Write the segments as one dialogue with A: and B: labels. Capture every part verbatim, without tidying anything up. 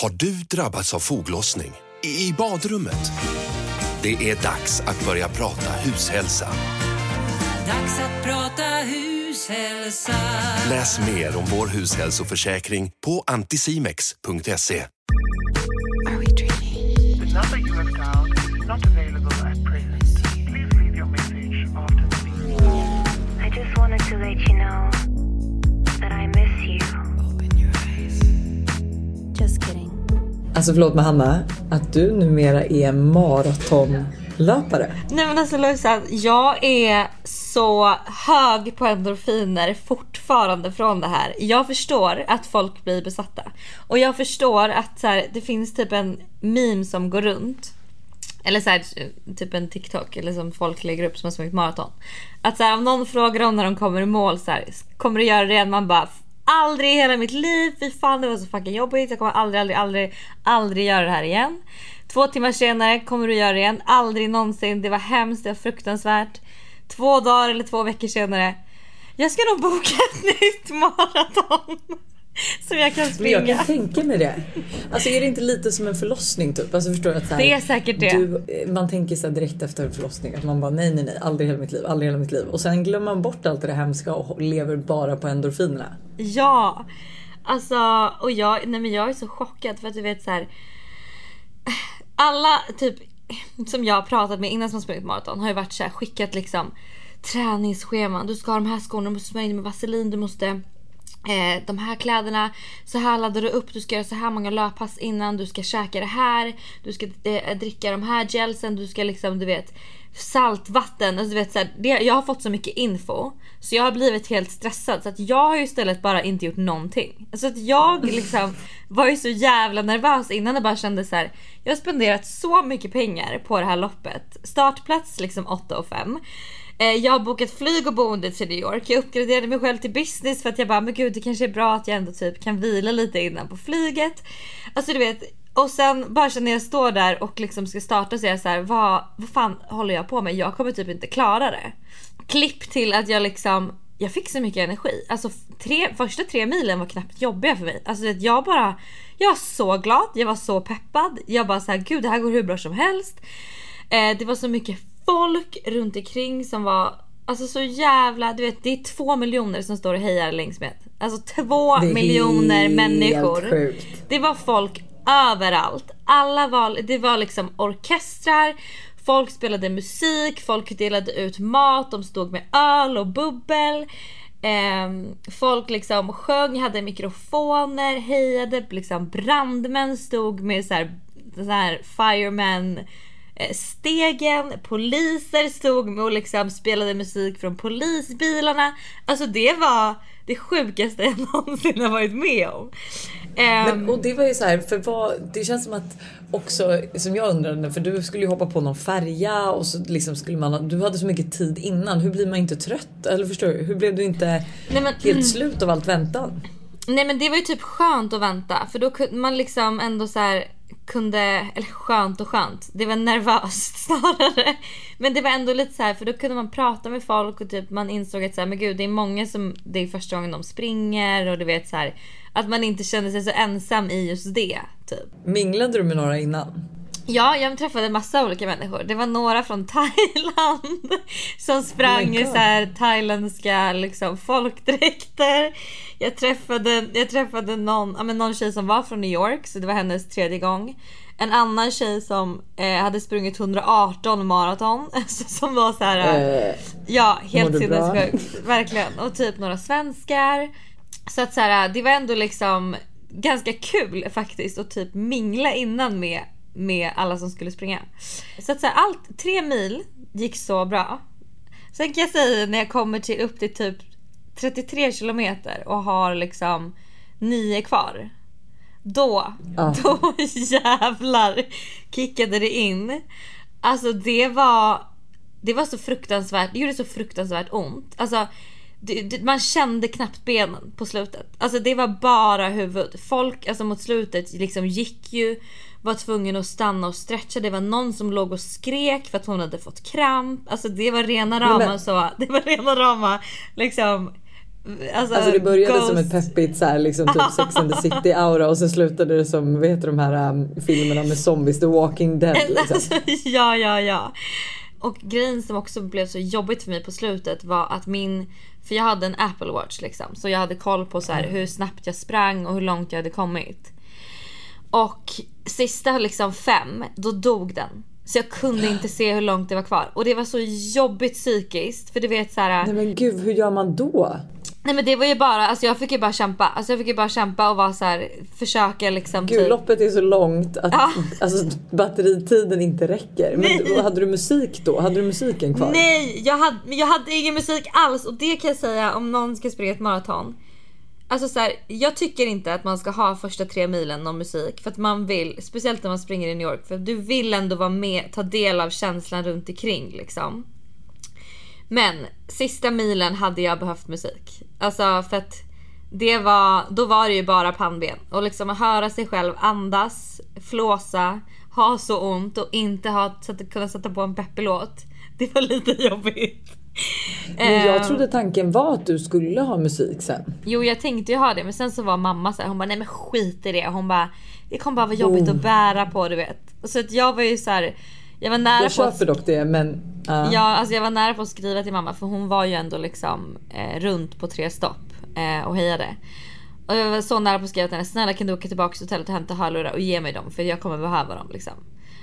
A: Har du drabbats av foglossning? I badrummet? Det är dags att börja prata hushälsa.
B: Dags att prata hushälsa.
A: Läs mer om vår hushälsoförsäkring på anticimex punkt se.
C: Are we dreaming?
D: The number you have dialed is not available at present. Please leave your message after the beep.
E: I just wanted to let you know that I miss you.
C: Open your eyes.
E: Just kidding.
F: Alltså förlåt med Hanna, att du numera är maratonlöpare.
G: Nej men alltså Lojsan, jag är så hög på endorfiner fortfarande från det här. Jag förstår att folk blir besatta. Och jag förstår att så här, det finns typ en meme som går runt. Eller så här, typ en TikTok eller som folk lägger upp som har sprungit maraton. Att så här, om någon frågar om när de kommer i mål så här, kommer du göra det igen? Man bara, aldrig i hela mitt liv. Fy fan, det var så fucking jobbigt. Jag kommer aldrig, aldrig, aldrig, aldrig göra det här igen. Två timmar senare kommer du göra det igen. Aldrig någonsin. Det var hemskt, det var fruktansvärt. Två dagar eller två veckor senare. Jag ska nog boka ett nytt maraton. Som jag kan springa.
F: Men jag kan tänka mig det. Alltså är det inte lite som en förlossning typ? Alltså förstår jag att så här,
G: det är säkert det.
F: Du, man tänker så här direkt efter en förlossning att man bara nej nej nej, aldrig i hela mitt liv, aldrig i hela mitt liv. Och sen glömmer man bort allt det hemska och lever bara på endorfinerna.
G: Ja. Alltså och jag nej men jag är så chockad för att du vet så här, alla typ som jag har pratat med innan som har sprungit maraton har ju varit så här, skickat liksom träningsscheman. Du ska ha de här skorna, du måste smörja in med vaselin, du måste Eh, de här kläderna, så här laddar du upp, du ska göra så här många löppass innan, du ska käka det här, du ska eh, dricka de här gelsen, du ska liksom, du vet, saltvatten, alltså, du vet, så här, det, jag har fått så mycket info så jag har blivit helt stressad så att jag har ju istället bara inte gjort någonting. Så att jag liksom var ju så jävla nervös innan, det bara kände så här, jag har spenderat så mycket pengar på det här loppet, startplats liksom åtta och fem. Jag har bokat flyg och boende till New York. Jag uppgraderade mig själv till business för att jag bara, men gud, det kanske är bra att jag ändå typ kan vila lite innan på flyget. Alltså du vet, och sen bara när jag står där och liksom ska starta så är jag så här, vad, vad fan håller jag på med? Jag kommer typ inte klara det. Klipp till att jag liksom, jag fick så mycket energi. Alltså tre, första tre milen var knappt jobbiga för mig. Alltså jag bara, jag var så glad, jag var så peppad. Jag bara så här, gud, det här går hur bra som helst. eh, Det var så mycket folk runt omkring som var alltså så jävla, du vet, det är två miljoner som står och hejar längs med. Alltså två miljoner människor.
F: Sjukt.
G: Det var folk överallt. Alla var, det var liksom orkestrar. Folk spelade musik, folk delade ut mat, de stod med öl och bubbel. Eh, folk liksom sjöng, hade mikrofoner, hejade, liksom brandmän stod med så här, så här fireman stegen, poliser stod med och liksom spelade musik från polisbilarna. Alltså det var det sjukaste jag någonsin har varit med om.
F: Men, och det var ju så här, för vad, det känns som att också, som jag undrade, för du skulle ju hoppa på någon färja och så liksom skulle man, du hade så mycket tid innan, hur blir man inte trött? Eller förstår du, hur blev du inte nej, men, helt mm. slut av allt väntan?
G: Nej men det var ju typ skönt att vänta, för då kunde man liksom ändå så här kunde, eller skönt och skönt, det var nervöst snarare, men det var ändå lite så här, för då kunde man prata med folk och typ man insåg att så här, men gud, det är många som, det är första gången de springer och du vet så här, att man inte kände sig så ensam i just det typ.
F: Minglade du med några innan?
G: Ja, jag träffade en massa olika människor. Det var några från Thailand som sprang i så här thailändska liksom folkdräkter. Jag träffade jag träffade någon, ja men någon tjej som var från New York, så det var hennes tredje gång. En annan tjej som eh, hade sprungit hundraarton maraton som var så här uh, ja, helt sinnessjukt, verkligen. Och typ några svenskar. Så att så här, det var ändå liksom ganska kul faktiskt att typ mingla innan med med alla som skulle springa. Så att så här, allt tre mil gick så bra. Sen kan jag säga när jag kommer till upp till typ trettiotre kilometer och har liksom nio kvar. Då oh. då jävlar kickade det in. Alltså det var det var så fruktansvärt. Det gjorde så fruktansvärt ont. Alltså det, det, man kände knappt benen på slutet. Alltså det var bara huvud. Folk alltså mot slutet liksom gick ju, var tvungen att stanna och stretcha. Det var någon som låg och skrek för att hon hade fått kramp. Alltså det var rena rama men... så. Det var rena rama liksom Alltså,
F: Alltså det började
G: Ghost.
F: som ett peppigt så här, liksom typ Sex and the City aura och sen slutade det som, vad heter de här um, filmerna med zombies, The Walking Dead liksom.
G: Alltså, ja, ja, ja. Och grejen som också blev så jobbigt för mig på slutet var att min, för jag hade en Apple Watch liksom, så jag hade koll på så här, hur snabbt jag sprang och hur långt jag hade kommit. Och sista liksom fem, då dog den. Så jag kunde inte se hur långt det var kvar. Och det var så jobbigt psykiskt. För du vet så här.
F: Nej men gud, hur gör man då?
G: Nej men det var ju bara, alltså jag fick ju bara kämpa. Alltså jag fick ju bara kämpa och vara så här, försöka liksom.
F: Gud,
G: typ.
F: loppet är så långt att
G: Ja.
F: alltså, batteritiden inte räcker.
G: Nej.
F: Men hade du musik då? Hade du musiken kvar?
G: Nej, jag hade, jag hade ingen musik alls. Och det kan jag säga om någon ska springa ett maraton. Alltså så här, jag tycker inte att man ska ha första tre milen någon musik. För att man vill, speciellt när man springer i New York. För du vill ändå vara med, ta del av känslan runt omkring liksom. Men sista milen hade jag behövt musik. Alltså för att det var, då var det ju bara pannben. Och liksom att höra sig själv andas, flåsa, ha så ont och inte ha, så att kunna sätta på en peppelåt. Det var lite jobbigt.
F: Men jag
G: Ehm,
F: trodde tanken var att du skulle ha musik sen.
G: Jo, jag tänkte ju ha det, men sen så var mamma så här, hon bara nej men skit i det. Hon bara, det kommer bara vara jobbigt
F: Oh.
G: att bära på, du vet. Så att jag var ju så här, jag var nära
F: Jag
G: på att,
F: köper dock det, men ja.
G: ja, alltså jag var nära på att skriva till mamma, för hon var ju ändå liksom eh, runt på tre stopp eh, och hejade. Och jag var så nära på att skriva till henne, snälla kan du åka tillbaka till hotellet och hämta hörlurar och ge mig dem, för jag kommer behöva dem liksom.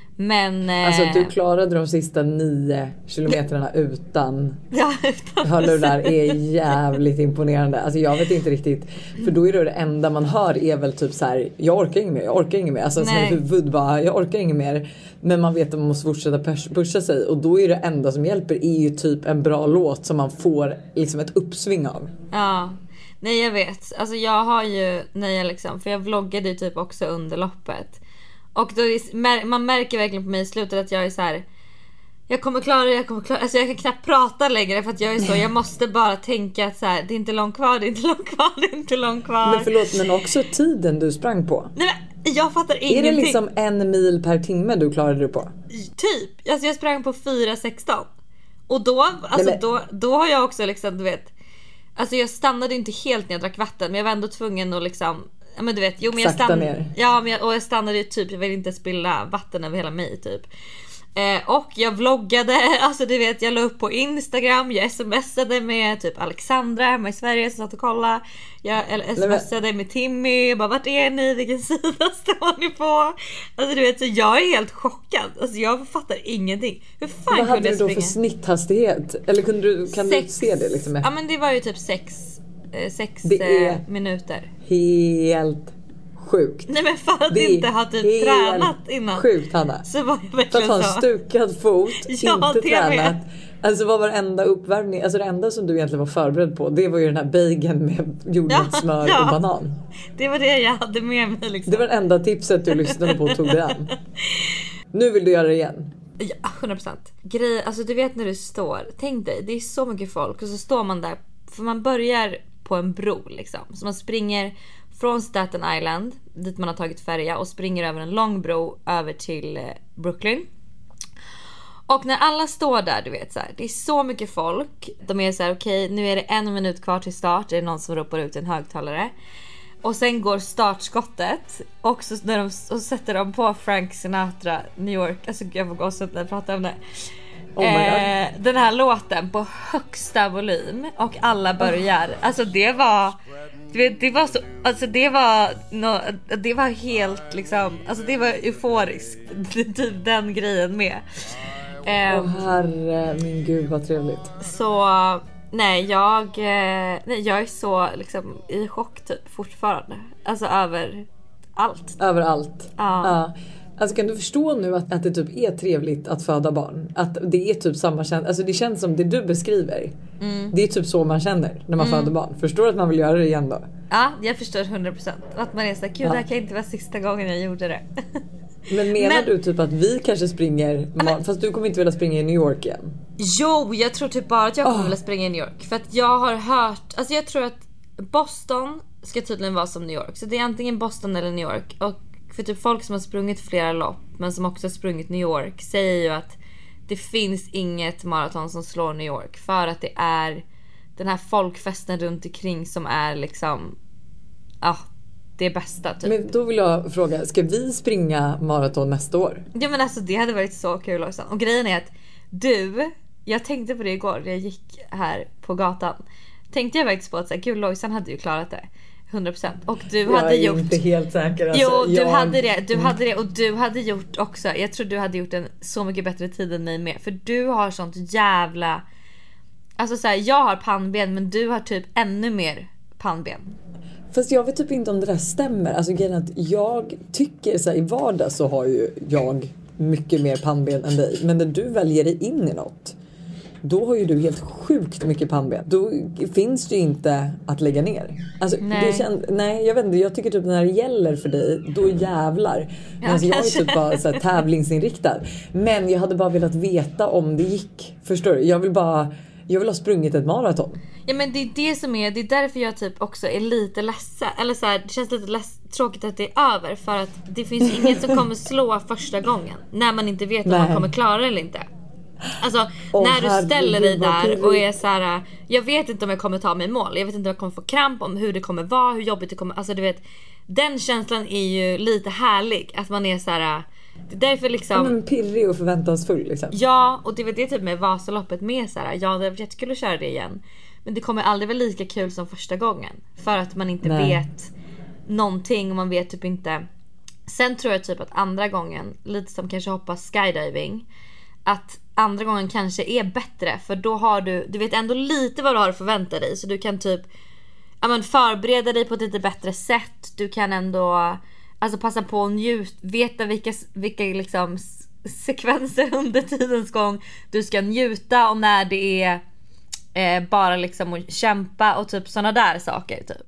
G: Men eh,
F: Alltså du klarade de sista nio kilometrarna utan
G: ja, utan
F: hörlurar är jävligt imponerande. Alltså jag vet inte riktigt, för då är det det enda man hör är väl typ så här: jag orkar inget mer, jag orkar inget mer. Alltså så här,
G: Nej.
F: huvud bara, jag orkar inget mer. Men man vet att man måste fortsätta pers- pusha sig, och då är det enda som hjälper är ju typ en bra låt som man får liksom ett uppsving av.
G: Ja, nej jag vet. Alltså jag har ju, när jag liksom, för jag vloggade ju typ också under loppet. Och då är, man märker verkligen på mig i slutet att jag är så här: jag kommer klara det, jag kommer klara. Alltså jag kan knappt prata längre för att jag är så, jag måste bara tänka att så här, det är inte långt kvar, det är inte långt kvar, det är inte långt kvar.
F: Men förlåt, men också tiden du sprang på.
G: Nej men jag fattar
F: Är
G: ingenting.
F: det liksom en mil per timme du klarade du på?
G: Typ, alltså jag sprang på fyra sexton. Och då, alltså
F: men-
G: då, då har jag också liksom, du vet. Alltså jag stannade inte helt när jag drack vatten, men jag var ändå tvungen att liksom, ja men du vet, jo men jag
F: Sakta
G: stann,
F: ner.
G: ja men jag, och jag stannade ju typ, jag vill inte spilla vatten över hela mig typ. Eh, och jag vloggade, alltså du vet, jag la upp på Instagram, jag smsade med typ Alexandra hemma i Sverige som satt och kollade. Jag eller smsade med Timmy, bara vart är ni, vilken sida står ni på? Alltså du vet, så jag är helt chockad, alltså jag fattar ingenting. Hur fan
F: Vad
G: kunde
F: hade
G: jag
F: du då
G: springa?
F: för snitthastighet? Eller kunde du, kan
G: Sex-
F: du se det liksom?
G: Ja men det var ju typ sex, eh, sex
F: Det är-
G: eh, minuter.
F: Helt sjukt.
G: Nej men för att
F: Det är
G: inte ha typ
F: helt
G: tränat innan.
F: Sjukt, Hanna.
G: Så var jag
F: För att
G: verkligen
F: ha en
G: så.
F: stukad fot,
G: Ja,
F: inte
G: det med.
F: tränat. Alltså vad var enda uppvärmning? Alltså det enda som du egentligen var förberedd på, det var ju den här bageln med jordnötssmör
G: Ja, ja.
F: och banan.
G: Det var det jag hade med mig liksom.
F: Det var det enda tipset du lyssnade på och tog dig an. Nu vill du göra det igen.
G: Ja, hundra procent. Grej, alltså du vet när du står, tänk dig, det är så mycket folk och så står man där, för man börjar på en bro liksom. Så man springer från Staten Island, dit man har tagit färja, och springer över en lång bro över till eh, Brooklyn. Och när alla står där, du vet så här, det är så mycket folk. De är så här: okej, nu är det en minut kvar till start. Det är någon som ropar ut i en högtalare. Och sen går startskottet. Och så när de, och sätter de på Frank Sinatra, New York. Alltså jag får gå så när jag pratar om det.
F: Oh my
G: eh, den här låten på högsta volym. Och alla börjar. Alltså det var... Du vet, det var så... Alltså det var... No, det var helt liksom... Alltså det var euforiskt. Typ den grejen med.
F: Åh
G: Um,
F: herre, min gud vad trevligt.
G: så... Nej, jag... eh, Nej, jag är så liksom i chock typ fortfarande. Alltså över allt.
F: Överallt.
G: Ja.
F: Ja. Alltså kan du förstå nu att, att det typ är trevligt att föda barn? Att det är typ samma känsla. Alltså det känns som det du beskriver. Mm. Det är typ så man känner när man
G: Mm.
F: föder barn. Förstår du att man vill göra det igen då?
G: Ja, jag förstår hundra procent. Att man är såhär, gud
F: Ja.
G: det här kan inte vara sista gången jag gjorde det.
F: Men menar
G: Men-
F: du typ att vi kanske springer...
G: men-
F: Fast du kommer inte vilja springa i New York igen.
G: Jo, jag tror typ bara att jag kommer
F: Oh.
G: vilja springa i New York. För att jag har hört... Alltså jag tror att Boston ska tydligen vara som New York. Så det är antingen Boston eller New York. Och för typ folk som har sprungit flera lopp, men som också har sprungit New York, säger ju att det finns inget maraton som slår New York. För att det är den här folkfesten runt omkring som är liksom ja, det bästa typ.
F: Men då vill jag fråga, ska vi springa maraton nästa år?
G: Ja men alltså det hade varit så kul också. Och grejen är att du, jag tänkte på det igår när jag gick här på gatan. Tänkte jag faktiskt på att så här, gud Lojsan hade ju klarat det hundra procent. Och du
F: jag
G: hade
F: är
G: gjort
F: inte helt säker alltså.
G: Jo, du
F: jag...
G: hade det. Du hade det och du hade gjort också. Jag tror du hade gjort en så mycket bättre tid än mig med, för du har sånt jävla alltså så här, jag har pannben men du har typ ännu mer pannben.
F: Fast jag vet typ inte om det där stämmer. Alltså grejen att jag tycker så här, i vardag så har ju jag mycket mer pannben än dig. Men när du väljer dig in i något, då har ju du helt sjukt mycket pannben. Då finns det ju inte att lägga ner. Alltså,
G: nej.
F: Du känner, nej, jag vet inte. Jag tycker typ när det gäller för dig, då jävlar.
G: Ja,
F: alltså, jag är
G: kanske.
F: typ bara så här, tävlingsinriktad. Men jag hade bara velat veta om det gick. Förstår du? Jag vill bara... Jag vill ha sprungit ett maraton.
G: Ja men det är det som är, det är därför jag typ också är lite ledsen. Eller så här, det känns lite less, tråkigt att det är över. För att det finns inget som kommer slå första gången. När man inte vet om
F: Nej.
G: man kommer klara det eller inte. Alltså
F: Åh,
G: när du ställer dig
F: herregud, vad
G: där och är så här, jag vet inte om jag kommer ta mig i mål. Jag vet inte om jag kommer få kramp, om hur det kommer vara, hur jobbigt det kommer. Alltså du vet, den känslan är ju lite härlig. Att man är så här, det är därför liksom
F: Ja, men pirrig och förväntansfull liksom.
G: ja, och det var det typ med Vasaloppet med så här, ja det var jättekul att köra det igen. Men det kommer aldrig vara lika kul som första gången. För att man inte
F: Nej.
G: vet någonting och man vet typ inte. Sen tror jag typ att andra gången, lite som kanske hoppa skydiving, att andra gången kanske är bättre. För då har du, du vet ändå lite vad du har att förvänta dig. Så du kan typ ja, men förbereda dig på ett lite bättre sätt. Du kan ändå alltså passa på att njuta, veta vilka, vilka liksom sekvenser under tidens gång du ska njuta och när det är eh, bara liksom att kämpa och typ såna där saker typ.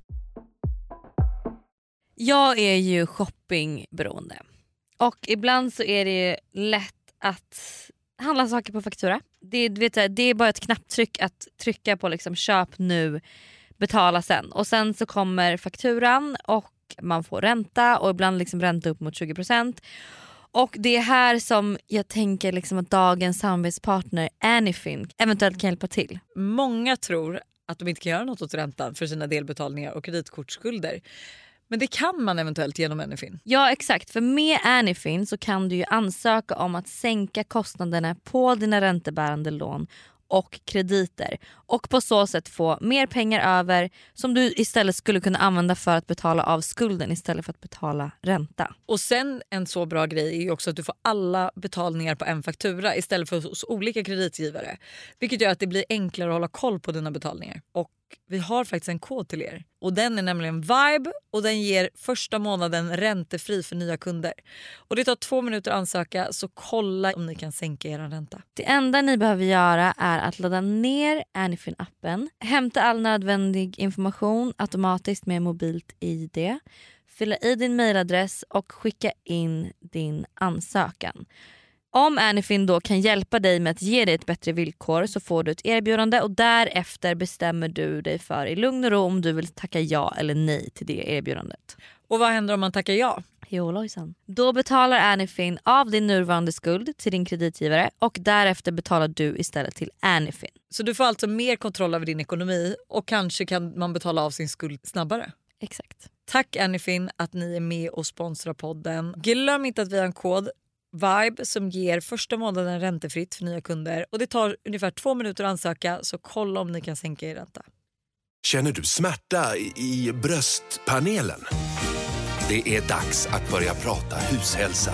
G: Jag är ju shoppingberoende och ibland så är det ju lätt att handla saker på faktura. Det, du vet, det är bara ett knapptryck att trycka på liksom köp nu, betala sen. Och sen så kommer fakturan och man får ränta och ibland liksom ränta upp mot tjugo procent. Och det är här som jag tänker liksom att dagens samarbetspartner Anyfin eventuellt kan hjälpa till.
H: Många tror att de inte kan göra något åt räntan för sina delbetalningar och kreditkortsskulder. Men det kan man eventuellt genom Anyfin.
G: Ja exakt, för med Anyfin så kan du ju ansöka om att sänka kostnaderna på dina räntebärande lån och krediter och på så sätt få mer pengar över som du istället skulle kunna använda för att betala av skulden istället för att betala ränta.
H: Och sen en så bra grej är ju också att du får alla betalningar på en faktura istället för hos olika kreditgivare. Vilket gör att det blir enklare att hålla koll på dina betalningar. Och vi har faktiskt en kod till er. Och den är nämligen Vibe och den ger första månaden räntefri för nya kunder. Och det tar två minuter att ansöka, så kolla om ni kan sänka er ränta.
G: Det enda ni behöver göra är att ladda ner Anyfin-appen, hämta all nödvändig information automatiskt med mobilt I D, fylla i din mailadress och skicka in din ansökan. Om Anyfin då kan hjälpa dig med att ge dig ett bättre villkor så får du ett erbjudande och därefter bestämmer du dig för i lugn och ro om du vill tacka ja eller nej till det erbjudandet.
H: Och vad händer om man tackar ja?
G: Jo, Lojsan. Då betalar Anyfin av din nuvarande skuld till din kreditgivare och därefter betalar du istället till Anyfin.
H: Så du får alltså mer kontroll över din ekonomi och kanske kan man betala av sin skuld snabbare.
G: Exakt.
H: Tack Anyfin att ni är med och sponsrar podden. Glöm inte att vi har en kod Vibe som ger första månaden räntefritt för nya kunder. Och det tar ungefär två minuter att ansöka, så kolla om ni kan sänka er ränta.
A: Känner du smärta i- i bröstpanelen? Det är dags att börja prata hushälsa.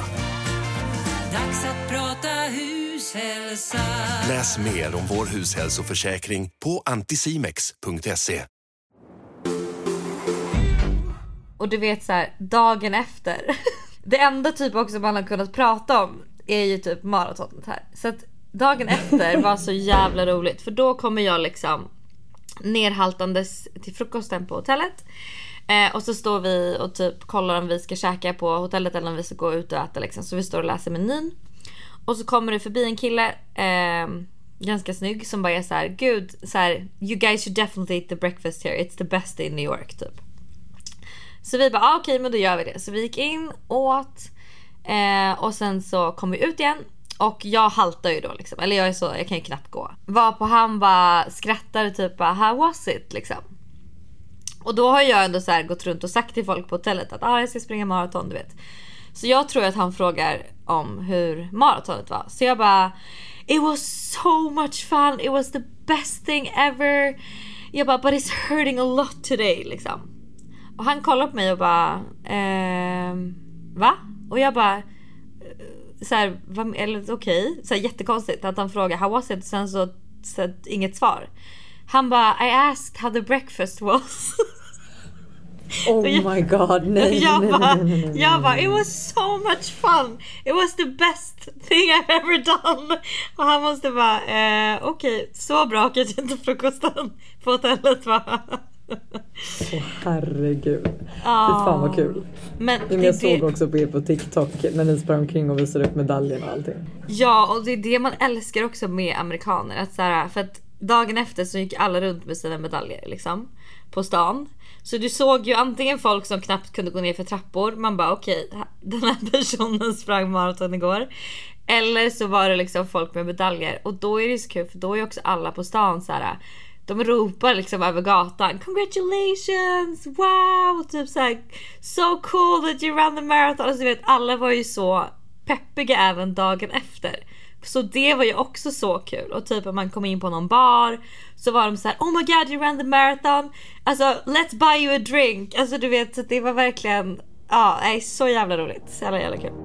B: Dags att prata hushälsa.
A: Läs mer om vår hushälsoförsäkring på anticimex punkt se.
G: Och du vet så här, dagen efter. Det enda typ också man har kunnat prata om är ju typ maratonet här. Så att dagen efter var så jävla roligt. För då kommer jag liksom nerhaltandes till frukosten på hotellet. Eh, och så står vi och typ kollar om vi ska käka på hotellet eller om vi ska gå ut och äta liksom. Så vi står och läser menyn. Och så kommer det förbi en kille, eh, ganska snygg, som bara är så här: gud, så här, you guys should definitely eat the breakfast here. It's the best in New York typ. Så vi bara, ah, okej, okay, men då gör vi det. Så vi gick in, åt eh, och sen så kom vi ut igen. Och jag haltar ju då liksom. Eller jag är så, jag kan ju knappt gå. Var på han bara skrattade typ bara, how was it liksom. Och då har jag ändå så här gått runt och sagt till folk på hotellet att ah, jag ska springa maraton, du vet. Så jag tror att han frågar om hur maratonet var. Så jag bara, it was so much fun, it was the best thing ever. Jag bara, but it's hurting a lot today liksom. Och han kollar på mig och bara ehm, va? Och jag bara så här, eller okej, okay. Så här, jättekonstigt att han frågar how was it, sen så, så inget svar. Han bara, I asked how the breakfast was.
F: Oh jag, my god, nej,
G: jag
F: nej,
G: bara,
F: nej, nej, nej,
G: jag bara, it was so much fun, it was the best thing I've ever done. Och han måste bara eh, okej, okay, så bra kanske inte frukosten på hotellet va.
F: Åh herregud.
G: Ah,
F: det fan vad kul.
G: Men
F: jag det, såg också på er på TikTok när ni sprang omkring och visade upp medaljen och allting.
G: Ja, och det är det man älskar också med amerikaner, att så här, för att dagen efter så gick alla runt med sina medaljer liksom på stan. Så du såg ju antingen folk som knappt kunde gå ner för trappor. Man bara okej, okay, den här personen sprang maraton igår. Eller så var det liksom folk med medaljer. Och då är det så kul, för då är också alla på stan så här. De ropar liksom över gatan, congratulations, wow, typ så här, so cool that you ran the marathon. Alltså, du vet, alla var ju så peppiga även dagen efter. Så det var ju också så kul. Och typ om man kom in på någon bar, så var de så här, oh my god, you ran the marathon, alltså let's buy you a drink. Alltså du vet, så det var verkligen, ja, nej, så jävla roligt. Så jävla jävla kul.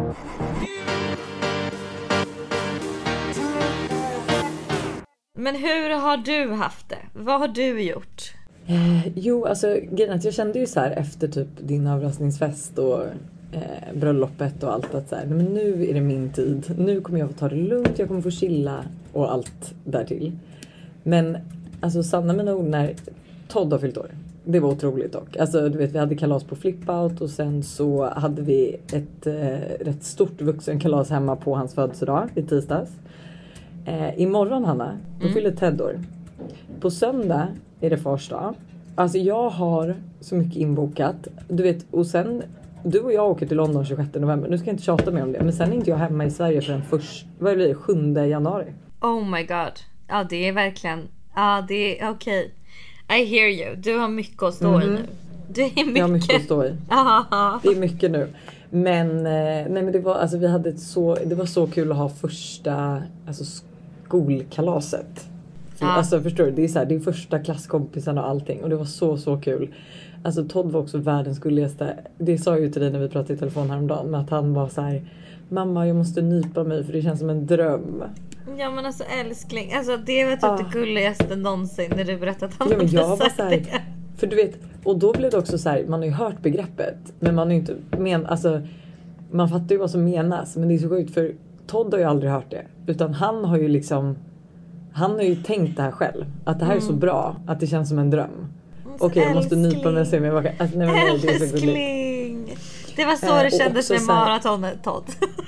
G: Men hur har du haft det? Vad har du gjort?
F: Eh, jo, alltså grejen att jag kände ju så här efter typ din överraskningsfest och eh, bröllopet och allt att så här, men nu är det min tid. Nu kommer jag få ta det lugnt, jag kommer få chilla och allt därtill. Men alltså sanna mina ord, när Todd har fyllt år. Det var otroligt dock. Alltså du vet, vi hade kalas på Flip-Out och sen så hade vi ett eh, rätt stort vuxenkalas hemma på hans födelsedag i tisdags. Eh, imorgon Hanna, då
G: mm.
F: fyller Ted år. På söndag är det fars dag. Alltså jag har så mycket inbokat. Du vet, och sen du och jag åker till London tjugosjätte november. Nu ska jag inte tjata mer om det, men sen är inte jag hemma i Sverige förrän först, vad blir det, sjunde januari.
G: Oh my god. Ja, det är verkligen, ja det är okej. Okay. I hear you. Du har mycket att stå mm. i nu. Det är mycket.
F: Jag har mycket att stå i. Det är mycket nu. Men nej, men det var alltså vi hade ett så det var så kul att ha första alltså skolkalaset. Så, ja. Alltså förstår du, det är så här, det är första klasskompisarna och allting, och det var så så kul. Alltså Todd var också världens gulligaste. Det sa jag ju till dig när vi pratade i telefon häromdagen, med att han var så här: mamma, jag måste nypa mig för det känns som en dröm.
G: Ja men alltså älskling, alltså det var typ ah. det gulligaste någonsin när du berättade att han
F: ja, men jag
G: hade sagt
F: var så här,
G: det.
F: För du vet, och då blev det också så här, man har ju hört begreppet, men man har ju inte men alltså man fattar ju vad som menas, men det är så sjukt för Todd har ju aldrig hört det, utan han har ju liksom han har ju tänkt det här själv, att det här mm. är så bra att det känns som en dröm. Okej, okay, jag måste nypa mig och se mig alltså, nej, men nej, det är så
G: gulligt. Det var så äh, det kändes med maratonet, Todd.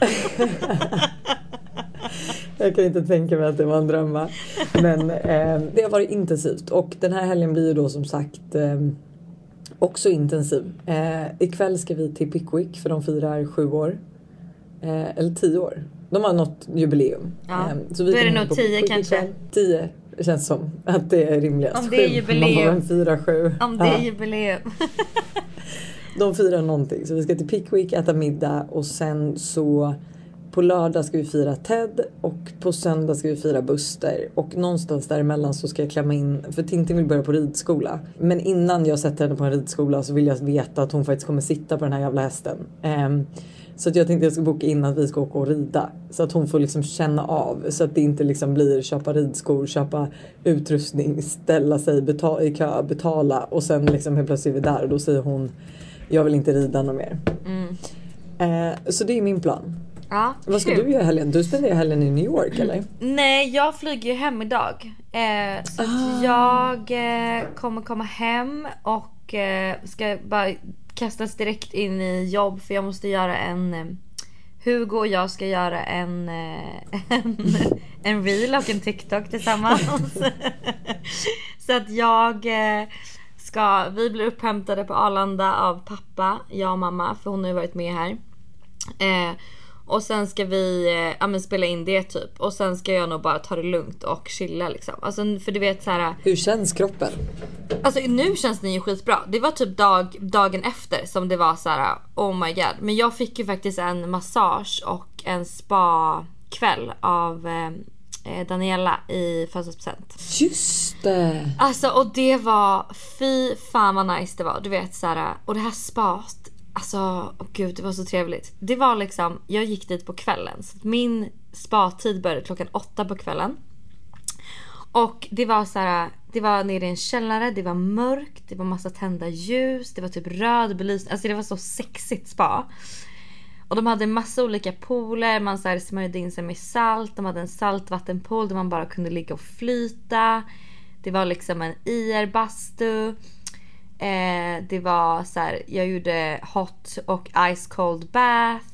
F: Jag kan inte tänka mig att det var en dröm, va? Men eh, det har varit intensivt. Och den här helgen blir ju då som sagt eh, också intensiv. Eh, ikväll ska vi till Pickwick, för de firar sju år. Eh, eller tio år. De har något jubileum.
G: Ja,
F: eh, så vi
G: då är det nog tio kanske.
F: Ikväll. Tio känns som att det är rimligast.
G: Om det är jubileum.
F: Man firar sju.
G: Om det är
F: ja.
G: jubileum.
F: De firar någonting. Så vi ska till Pickwick, äta middag, och sen så på lördag ska vi fira Ted, och på söndag ska vi fira Buster, och någonstans däremellan så ska jag klämma in, för Tintin vill börja på ridskola. Men innan jag sätter henne på en ridskola så vill jag veta att hon faktiskt kommer sitta på den här jävla hästen. Um, så att jag tänkte att jag ska boka in att vi ska åka och rida, så att hon får liksom känna av, så att det inte liksom blir köpa ridskor, köpa utrustning, ställa sig betala, i kö, betala, och sen liksom helt plötsligt är vi där och då säger hon, jag vill inte rida något mer. Mm. Uh, så det är min plan.
G: Ja,
F: vad ska kul. Du göra helgen? Du spenderar helgen i New York, eller?
G: Nej, jag flyger ju hem idag. Eh, så ah. att jag eh, kommer komma hem och eh, ska bara kastas direkt in i jobb. För jag måste göra en... Eh, Hugo och jag ska göra en, eh, en, en reel och en TikTok tillsammans. Så att jag eh, ska... Vi blir upphämtade på Arlanda av pappa, jag och mamma. För hon har ju varit med här. Eh, Och sen ska vi eh, ja, men spela in det typ. Och sen ska jag nog bara ta det lugnt och chilla liksom. Alltså för du vet så här.
F: Hur känns kroppen?
G: Alltså nu känns den ju skitbra. Det var typ dag, dagen efter som det var så här. Oh my god. Men jag fick ju faktiskt en massage och en spa-kväll av eh, Daniela i födelsedagspresent.
F: Just det.
G: Alltså och det var fy fan vad nice det var. Du vet så här. Och det här spat. Alltså, oh gud, det var så trevligt. Det var liksom, jag gick dit på kvällen. Så min spa-tid började klockan åtta på kvällen. Och det var så här, det var nere i en källare, det var mörkt, det var massa tända ljus, det var typ röd belysning. Alltså det var så sexigt spa. Och de hade en massa olika pooler, man så här smörjde in sig med salt. De hade en saltvattenpool där man bara kunde ligga och flyta. Det var liksom en I R-bastu. Eh, det var så här, jag gjorde hot och ice cold bath.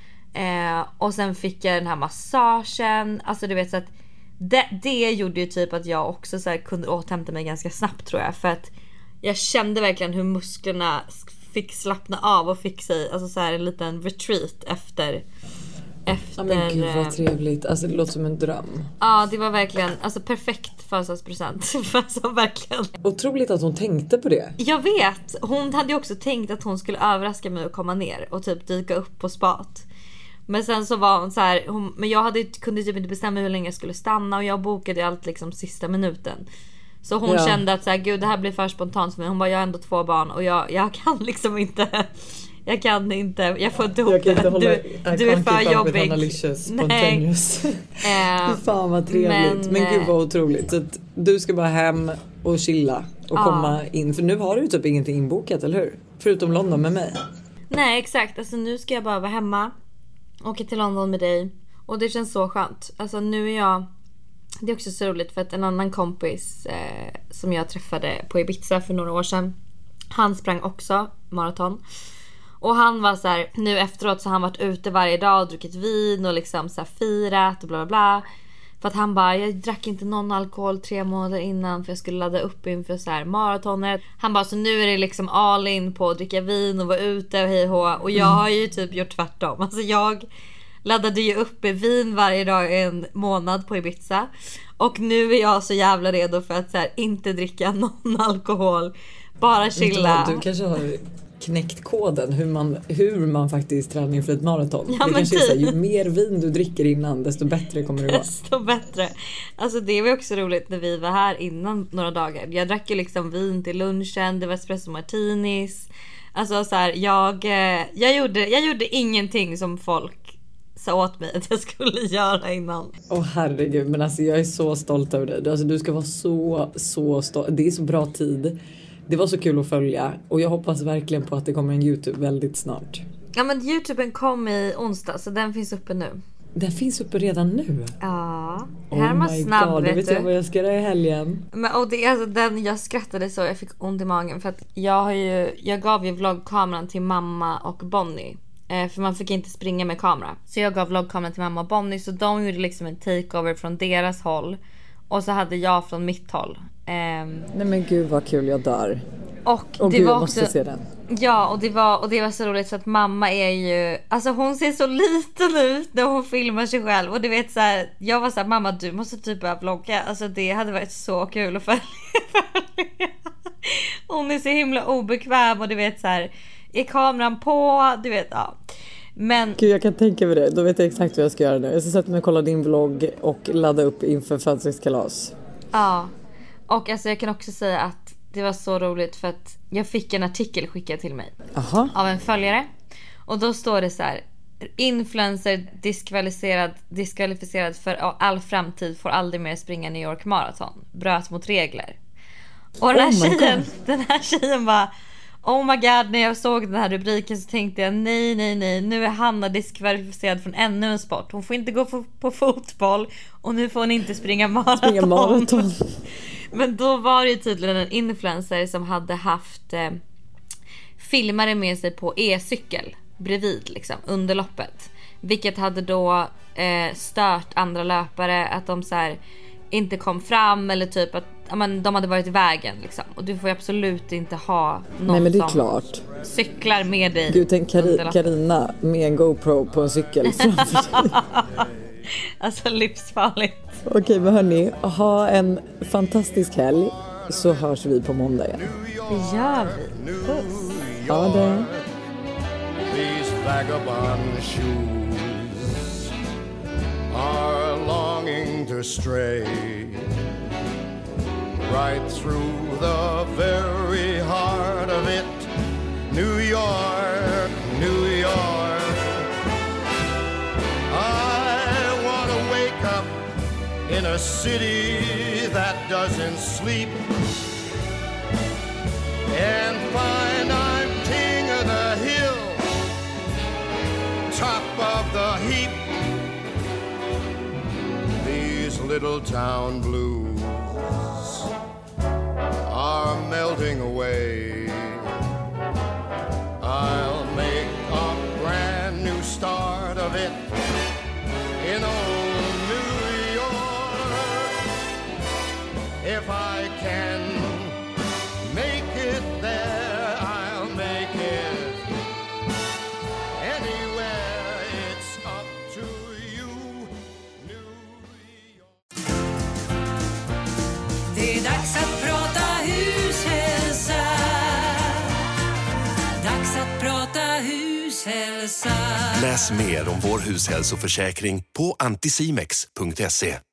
G: Eh, och sen fick jag den här massagen. Alltså du vet så att det, det gjorde ju typ att jag också så här kunde återhämta mig ganska snabbt tror jag. För att jag kände verkligen hur musklerna fick slappna av och fick sig alltså så här en liten retreat efter efter
F: ja, men gud vad trevligt. Alltså det låter som en dröm.
G: Ja, det var verkligen alltså perfekt födelsedagspresent. Alltså verkligen.
F: Otroligt att hon tänkte på det.
G: Jag vet. Hon hade ju också tänkt att hon skulle överraska mig och komma ner och typ dyka upp på spat. Men sen så var hon så här, hon, men jag hade kunde typ inte bestämma hur länge jag skulle stanna och jag bokade allt liksom sista minuten. Så hon ja. kände att så här, gud det här blir för spontant för mig. Hon bara, jag har ändå två barn och jag, jag kan liksom inte jag kan inte, jag får inte ihop
F: jag kan inte
G: det.
F: Hålla,
G: du, du är för jobbig.
F: Nej. eh, Fan vad trevligt. Men, men gud vad otroligt. Så att du ska bara hem och chilla och ja. komma in. För nu har du ju typ ingenting inbokat, eller hur? Förutom London med mig.
G: Nej, exakt. Alltså nu ska jag bara vara hemma. Åka till London med dig. Och det känns så skönt. Alltså nu är jag... Det är också så roligt för att en annan kompis eh, som jag träffade på Ibiza för några år sedan. Han sprang också maraton. Och han var så här, nu efteråt så har han varit ute varje dag och druckit vin och liksom så här firat och bla bla bla. För att han bara, jag drack inte någon alkohol tre månader innan för jag skulle ladda upp inför så här maratonet. Han bara, så nu är det liksom all in på att dricka vin och vara ute och hej och och jag har ju typ gjort tvärtom. Alltså jag laddade ju upp i vin varje dag en månad på Ibiza. Och nu är jag så jävla redo för att så här, inte dricka någon alkohol. Bara chilla.
F: Du, du kanske har knäckt koden hur man, hur man faktiskt tränar inför ett maraton.
G: Ja,
F: det kanske
G: typ.
F: är så här, ju mer vin du dricker innan desto bättre kommer det vara.
G: Desto bättre. Alltså det var också roligt när vi var här innan några dagar. Jag drack ju liksom vin till lunchen. Det var espresso martinis. Alltså så här, jag, jag, gjorde, jag gjorde ingenting som folk sa åt mig att jag skulle göra innan.
F: Åh oh, herregud, men alltså jag är så stolt över dig. Alltså du ska vara så, så stolt. Det är så bra tid. Det var så kul att följa. Och jag hoppas verkligen på att det kommer en YouTube väldigt snart.
G: Ja, men YouTuben kom i onsdag. Så den finns uppe nu.
F: Den finns uppe redan nu?
G: Ja.
F: Oh
G: här är man snabb,
F: God,
G: vet
F: vet
G: du.
F: jag vad jag ska göra i helgen.
G: Men, och det, alltså, den, jag skrattade så. Jag fick ont i magen. För att jag har ju... Jag gav ju vloggkameran till mamma och Bonnie. Eh, för man fick inte springa med kamera. Så jag gav vloggkameran till mamma och Bonnie. Så de gjorde liksom en takeover från deras håll. Och så hade jag från mitt håll. Um,
F: Nej men gud vad kul, jag dör.
G: Och
F: oh,
G: det
F: gud,
G: var
F: jag måste
G: också,
F: se den.
G: Ja, och det var och det var så roligt så att mamma är ju, alltså hon ser så liten ut när hon filmar sig själv och du vet så här, jag var så här, mamma du måste typ börja vlogga. Alltså det hade varit så kul att följa. Hon är så himla obekväm och du vet så här, är kameran på, du vet ja. Men
F: gud, jag kan tänka mig det. Då vet jag exakt vad jag ska göra nu. Jag ska sätta mig och kolla din vlogg och ladda upp inför födelsedagskalas.
G: Ja. Och alltså jag kan också säga att det var så roligt för att jag fick en artikel skickad till mig.
F: Aha.
G: Av en följare. Och då står det så här: influencer diskvalificerad, diskvalificerad för all framtid, får aldrig mer springa New York Marathon. Bröt mot regler. Och den här,
F: oh
G: tjejen, den här tjejen bara, oh my god, när jag såg den här rubriken så tänkte jag nej, nej, nej. Nu är Hanna diskvalificerad från ännu en sport. Hon får inte gå på, på fotboll och nu får hon inte springa maraton.
F: Springa maraton.
G: Men då var det tydligen en influencer som hade haft eh, filmare med sig på e-cykel bredvid liksom, under loppet. Vilket hade då eh, stört andra löpare att de så här inte kom fram eller typ att ja, men, de hade varit i vägen liksom. Och du får ju absolut inte ha någon
F: Nej, men det är
G: som
F: klart.
G: cyklar med dig.
F: Gud, tänk Kari- Carina med en GoPro på en cykel framför dig.
G: Alltså livsfarligt.
F: Okej, men hörni, ha en fantastisk helg, så hörs vi på måndag igen.
G: Det gör vi. Puss.
F: Ja, det.
I: These vagabond shoes are longing to stray right through the very heart of it. New York, New York. I want to wake up in a city that doesn't sleep and find I'm king of the hill, top of the heap. These little town blues are melting away. I'll make a brand new start of it in old New York. If I can make it there, I'll make it anywhere. It's up to you, New York.
B: Det är dags att prata hushälsa. Dags att prata hushälsa.
A: Läs mer om vår hushälsoförsäkring på anticimex punkt se.